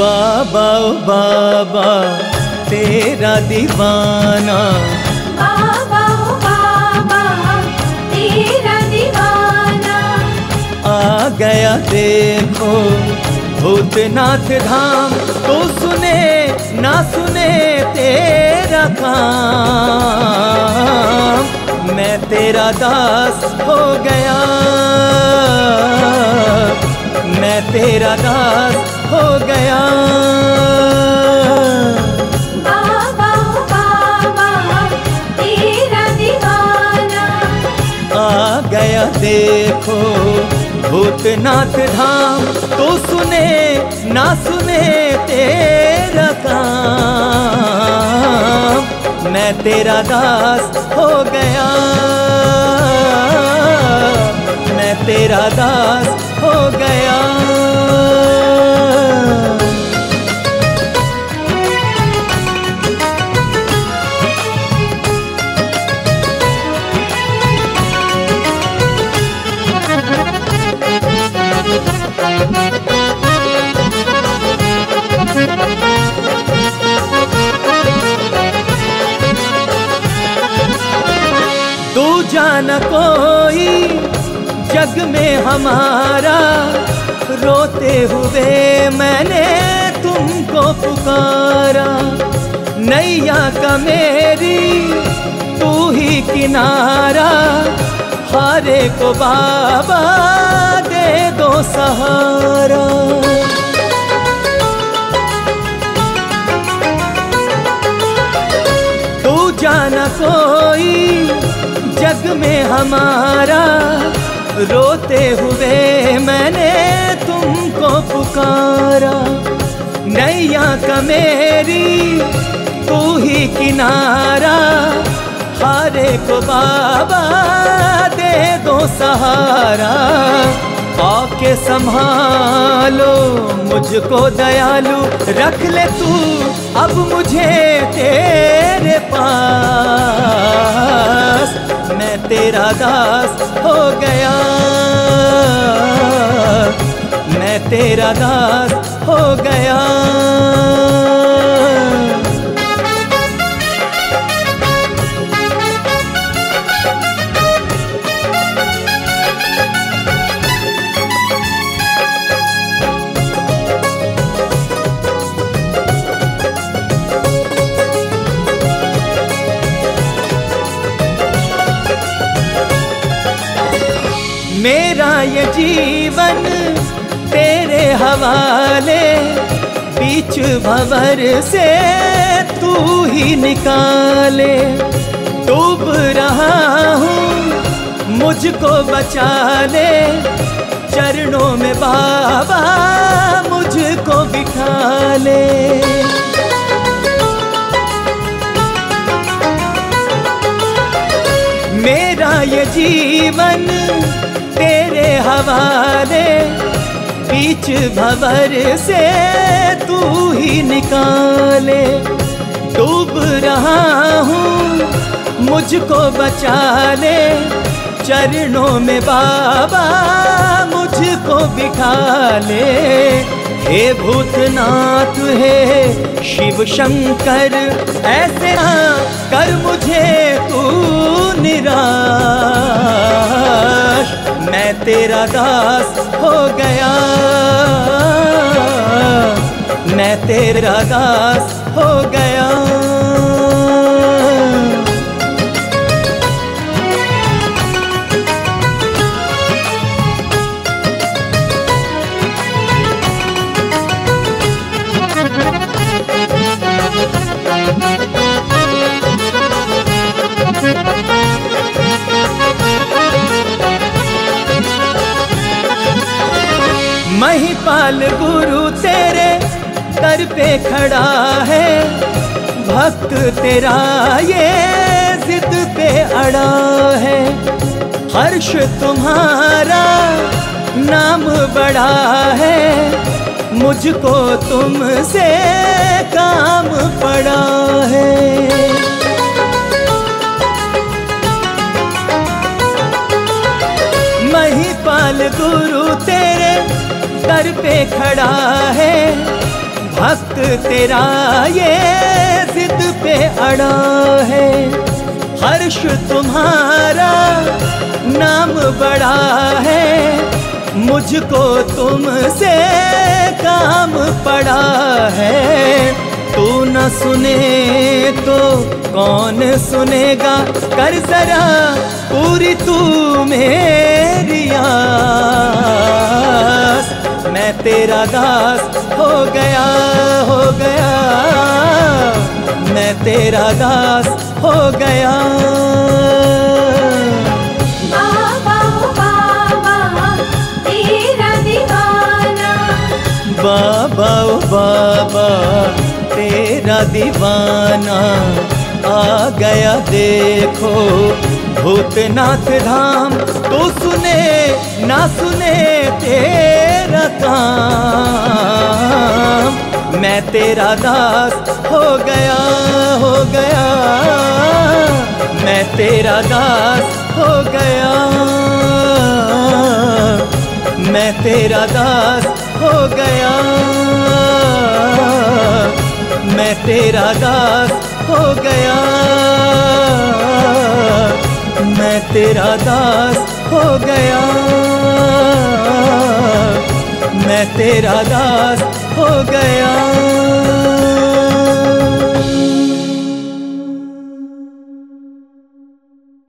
बाबा ओ बाबा तेरा दीवाना, बाबा ओ बाबा तेरा दीवाना। आ गया देखो भूतनाथ धाम, तो सुने ना सुने तेरा काम। मैं तेरा दास हो गया, मैं तेरा दास हो गया। बाबा ओ बाबा तेरा दीवाना, आ गया देखो भूतनाथ धाम, तो सुने ना सुने तेरा काम। मैं तेरा दास हो गया, मैं तेरा दास हो गया। दूजा न कोई जग में हमारा, रोते हुए मैंने तुमको पुकारा। नैया का मेरी तू ही किनारा, हारे को बाबा दे दो सहारा। दूजा न कोई जग में हमारा, रोते हुए मैंने तुमको पुकारा। नैया का मेरी तू ही किनारा, हारे को बाबा दे दो सहारा। आके संभालो मुझको दयालु, रख ले तू अब मुझे तेरे पास। मैं तेरा दास हो गया, मैं तेरा दास हो गया। मेरा ये जीवन तेरे हवाले, बीच भंवर से तू ही निकाले। डूब रहा हूँ मुझको बचा ले, चरणों में बाबा मुझको बिठा ले। मेरा ये जीवन तेरे हवाले, बीच भंवर से तू ही निकाले। डूब रहा हूँ मुझको बचा ले, चरणों में बाबा मुझको बिठा ले। हे भूतनाथ हे शिव शंकर, ऐसे ना कर मुझे तू निराश। मैं तेरा दास हो गया, मैं तेरा दास हो गया। महिपाल गुरु तेरे दर पे खड़ा है, भक्त तेरा ये जिद पे अड़ा है। हर्ष तुम्हारा नाम बड़ा है, मुझको तुमसे काम पड़ा है। महिपाल गुरु तेरे दर पे खड़ा है, भक्त तेरा ये जिद पे अड़ा है, हर्ष तुम्हारा नाम बड़ा है, मुझको तुमसे काम पड़ा है। तू न सुने तो कौन सुनेगा, कर जरा पूरी तू मेरी आस। मैं तेरा दास हो गया, हो गया, मैं तेरा दास हो गया। बाबा ओ बाबा तेरा दीवाना, बाबा ओ बाबा तेरा दीवाना आ गया देखो भूतनाथ धाम। तो सुने ना सुने तेरा काम, मैं तेरा दास हो गया, हो गया, मैं तेरा दास हो गया, मैं तेरा दास हो गया, मैं तेरा दास हो गया, मैं तेरा दास हो गया, मैं तेरा दास हो गया।